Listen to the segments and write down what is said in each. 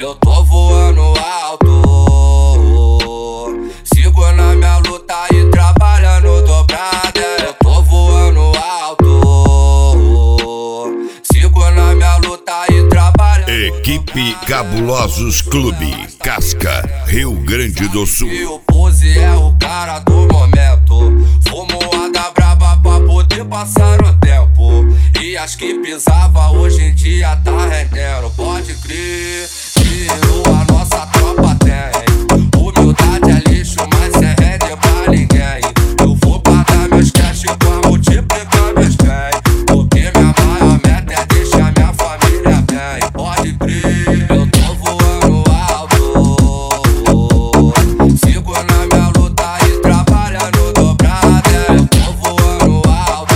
Eu tô voando alto, sigo na minha luta e trabalhando dobrada. Eu tô voando alto, sigo na minha luta e trabalhando. Equipe Cabulosos Clube, Casca, Rio Grande do Sul. E o Pose é o cara do momento. Fumoada braba pra poder passar o tempo. E as que pisava hoje em dia tá rendendo. Pode crer, tiro a nossa tropa tem. Humildade é lixo, mas cê rende pra ninguém. Eu vou guardar meus cash pra multiplicar meus bens. Porque minha maior meta é deixar minha família bem. Pode crer, eu tô voando alto, sigo na minha luta e trabalhando dobrada. Eu tô voando alto,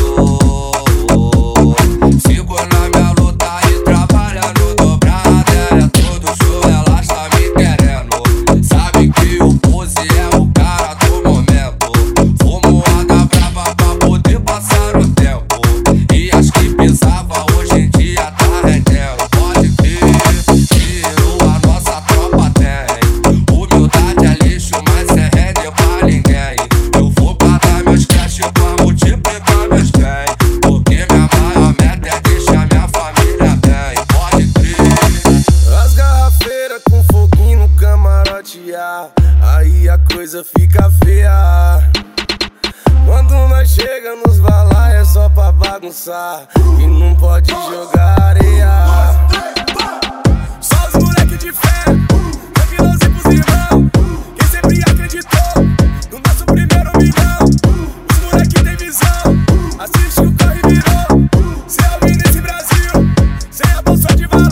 sigo na minha luta e trabalhando dobrada. É todo show, elas tá me querendo. Sabe que o Pose é o cara do momento. Fumoada braba pra poder passar o tempo. E as que pisava hoje em dia tá rendendo. Pode crer, tiro a nossa tropa tem. Humildade é lixo, mas cê rende pra ninguém. Eu vou guardar meus cash pra multiplicar meus bens. Porque minha maior meta é deixar minha família bem. Pode crer. As garrafeiras com foguinho no camarote, aí a coisa fica feia. Quando nós chega nos balai é só pra bagunçar e não pode jogar areia. Só os moleque de fé, tranquilos e pros irmãos. Quem sempre acreditou no nosso primeiro milhão. Os moleque tem visão, assiste o corre virou. Se alguém nesse Brasil, sem a bolsa de valor.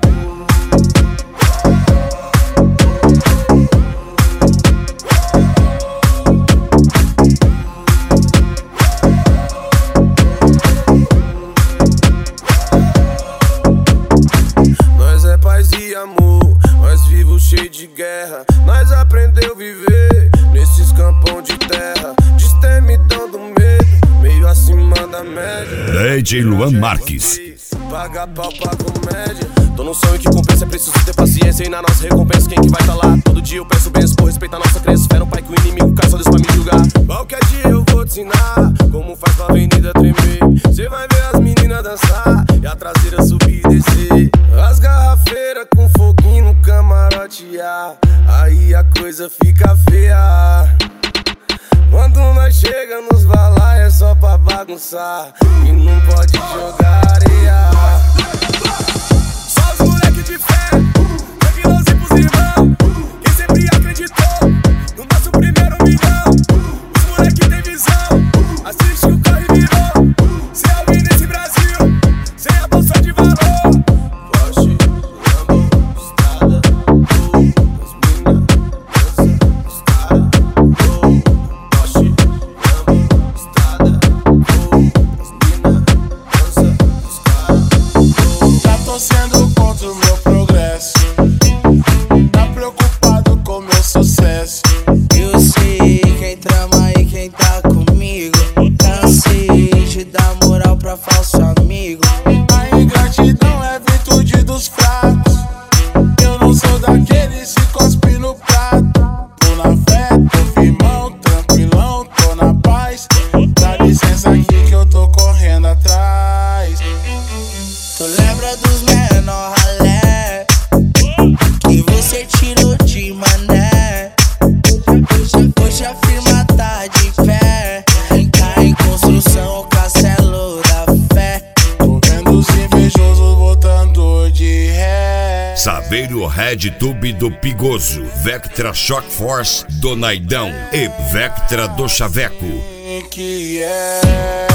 Nós é paz e amor, nós vivos cheio de guerra. Nós aprendeu a viver nesses campão de terra. Destemidão do medo, meio acima da média. DJ Luan Marques. Paga pau pra comédia. Tô num sonho que compensa, é preciso ter paciência. E na nossa recompensa, quem que vai tá lá? Todo dia eu peço bênçãos por respeitar nossa crença. Fé no pai que o inimigo caça Deus pra me julgar. Qualquer dia eu vou te ensinar como faz pra avenida tremer. Cê vai ver as meninas dançar e a traseira subir e descer. As garrafeiras com foguinho no camarote, aí a coisa fica feia. Quando nós chega nos balai é só pra bagunçar e não pode jogar areia. Só os moleque de fé, tranquilos e pros irmãos. Quem sempre acreditou no nosso primeiro milhão. Os moleque tem visão, assiste o corre virou. Se alguém nesse Brasil, sem a bolsa de valor. Porsche, Lambo, estrada, as mina dança, estrada, Porsche, Lambo, estrada, as mina dança, estrada. Tá torcendo contra o meu progresso, tá preocupado com meu sucesso. Eu sei quem trama e quem tá comigo. Cansei de dar moral pra falso amigo. A ingratidão é virtude dos fracos. Eu não sou daqueles que cospe no prato. Tô na fé, tô firmão, tranquilão, tô na paz. Dá licença aqui que eu tô correndo atrás. Tu lembra dos menor ralé que você tirou de mané? Hoje a firma tá de pé. Tá em construção o castelo da fé. Tô vendo os invejosos voltando de ré. Saveiro Red Tube do Pigoso, Vectra Shock Force do Naidão e Vectra do Chaveco. Que é